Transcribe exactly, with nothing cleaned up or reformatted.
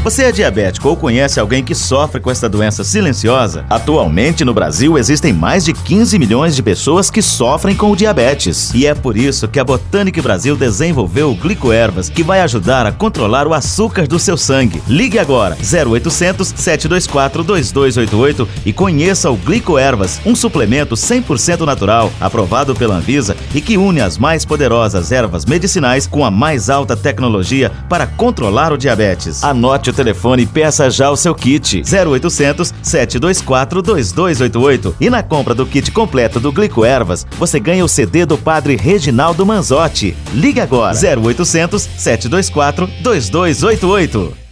Você é diabético ou conhece alguém que sofre com esta doença silenciosa? Atualmente no Brasil existem mais de quinze milhões de pessoas que sofrem com o diabetes. E é por isso que a Botânica Brasil desenvolveu o Glicoervas, que vai ajudar a controlar o açúcar do seu sangue. Ligue agora zero oitocentos, sete dois quatro, dois dois oito oito e conheça o Glicoervas, um suplemento cem por cento natural, aprovado pela Anvisa e que une as mais poderosas ervas medicinais com a mais alta tecnologia para controlar o diabetes. Anote o telefone e peça já o seu kit zero oitocentos, sete dois quatro, dois dois oito oito. E na compra do kit completo do Glicoervas, você ganha o C D do Padre Reginaldo Manzotti. Ligue agora zero oitocentos, sete dois quatro, dois dois oito oito.